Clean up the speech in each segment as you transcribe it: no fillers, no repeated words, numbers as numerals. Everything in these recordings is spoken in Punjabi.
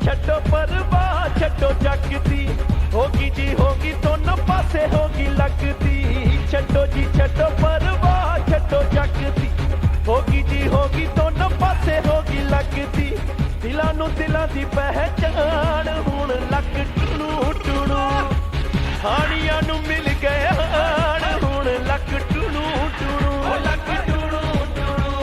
ਛੱਡੋ ਪਰਵਾਹ ਛੱਡੋ ਜੱਗ ਦੀ ਹੋਗੀ ਜੀ ਹੋਗੀ ਦੋਨੋਂ ਪਾਸੇ ਹੋਗੀ ਲੱਗਦੀ ਛੱਡੋ ਜੀ ਛੱਡੋ ਪਰਵਾਹ ਛੱਡੋ ਜੱਗ ਦੀ ਹੋਗੀ ਜੀ ਹੋਗੀ ਦੋਨੋਂ ਪਾਸੇ ਹੋਗੀ ਲੱਗਦੀ ਦਿਲਾਂ ਨੂੰ ਦਿਲਾਂ ਦੀ ਪਹਿਚਾਣ ਹੁਣ ਲੱਗ ਟੁਣੂ ਟੁਣੂ ਹਾਣੀਆਂ ਨੂੰ ਮਿਲ ਗਿਆ ਹੁਣ ਲੱਗ ਟੁਣੂ ਟੁਣੂ ਲੱਗ ਟੁਣੂ ਟੁਣੂ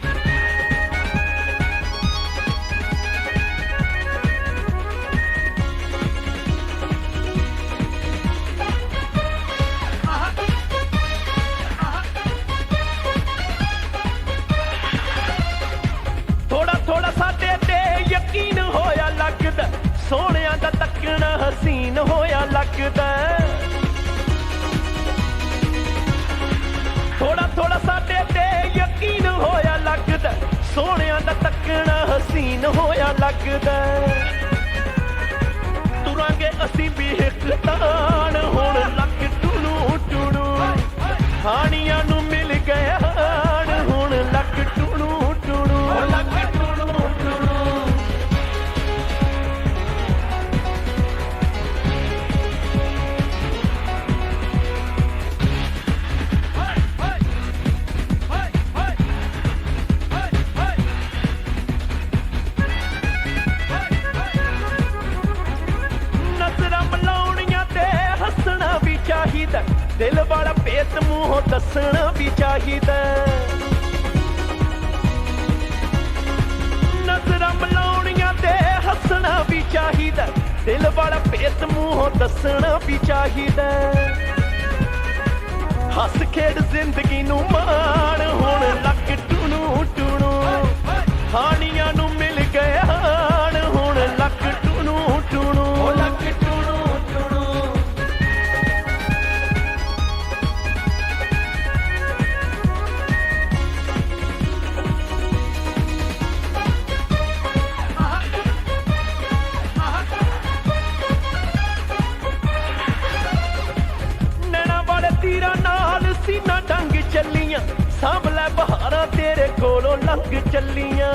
ਥੋੜਾ ਸਾਡੇ ਤੇ ਯਕੀਨ ਹੋਇਆ ਲੱਗਦਾ ਸੋਹਣਿਆਂ ਦਾ ਤੱਕਣਾ ਹਸੀਨ ਹੋਇਆ ਲੱਗਦਾ ਥੋੜਾ ਸਾਡੇ ਤੇ ਯਕੀਨ ਹੋਇਆ ਲੱਗਦਾ ਸੋਹਣਿਆਂ ਦਾ ਤੱਕਣਾ ਹਸੀਨ ਹੋਇਆ ਲੱਗਦਾ ਤੁਰਾਂਗੇ ਅਸੀਂ ਵੀ ਇੱਕ ਤਾਣ ਹੁਣ ਲੱਗ ਟੁਣੂ ਟੁਣੂ ਹਾਣੀਆਂ ਨੂੰ ਮਿਲ ਗਿਆ ਹੁਣ ਲੱਗ ਟੁਣੂ ਟੁਣੂ ਲੱਗ ਦਿਲ ਵਾਲਾ ਭੇਤ ਮੂੰਹੋਂ ਦੱਸਣਾ ਵੀ ਚਾਹੀਦਾ ਨਜ਼ਰਾਂ ਮਿਲਾਉਣੀਆਂ ਤੇ ਹੱਸਣਾ ਵੀ ਚਾਹੀਦਾ ਦਿਲ ਵਾਲਾ ਭੇਤ ਮੂੰਹੋਂ ਦੱਸਣਾ ਵੀ ਚਾਹੀਦਾ ਹੱਸ ਖੇਡ ਜ਼ਿੰਦਗੀ ਨੂੰ ਮਾਣ ਹੁਣ ਲੱਗ ਟੁਣੂ ਟੁਣੂ ਹਾਣੀਆਂ ਨੂੰ ਮਿਲ ਗਿਆ ਹੁਣ ਲੱਗ ਟੁਣੂ ਟੁਣੂ ਲੱਗ ਟੁਣੂ ਟੁਣੂ ਤੀਰਾਂ ਨਾਲ ਸੀਨਾ ਡੰਗ ਚੱਲੀਆਂ ਸਾਂਭ ਲੈ ਬਹਾਰਾਂ ਤੇਰੇ ਕੋਲੋਂ ਲੰਘ ਚੱਲੀਆਂ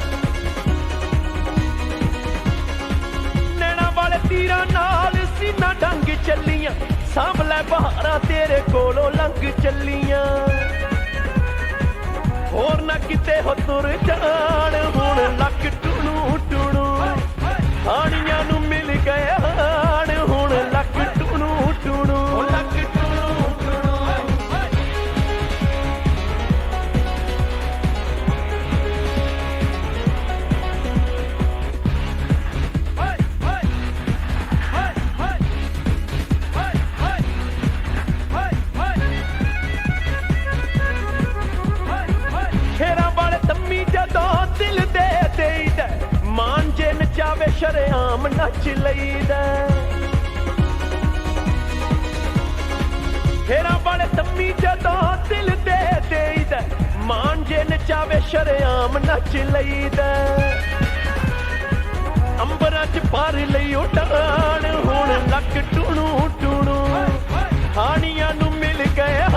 ਨੈਣਾ ਵਾਲੇ ਤੀਰਾਂ ਨਾਲ ਸੀਨਾ ਡੰਗ ਚੱਲੀਆਂ ਸਾਂਭ ਲੈ ਬਹਾਰਾਂ ਤੇਰੇ ਕੋਲੋਂ ਲੰਘ ਚੱਲੀਆਂ ਹੋਰ ਨਾ ਕਿਤੇ ਹੋ ਤੁਰ ਜਾਣ ਹੁਣ ਲੱਗ ਟੁਣੂ ਟੁਣੂ ਹਾਣੀਆਂ ਨੂੰ ਮਿਲ ਗਿਆ ਹੁਣ ਲੱਗ ਟੁਣੂ ਟੁਣੂ ਲੱਗ ਜਾਵੇ ਸ਼ਰੇਆਮ ਨੱਚ ਲਈਦਾ ਫੇਰਾਂ ਵਾਲੇ ਤੰਮੀ ਜਦੋਂ ਦਿਲ ਦੇ ਦੇਈਦਾ ਮਾਨ ਜੇ ਨਚਾਵੇ ਸ਼ਰੇਆਮ ਨੱਚ ਲਈਦਾ ਅੰਬਰਾਂ 'ਚ ਪਰ ਲਈ ਉਡਾਣ ਹੁਣ ਲੱਗ ਟੁਣੂ ਟੁਣੂ ਹਾਣੀਆਂ ਨੂੰ ਮਿਲ ਗਿਆ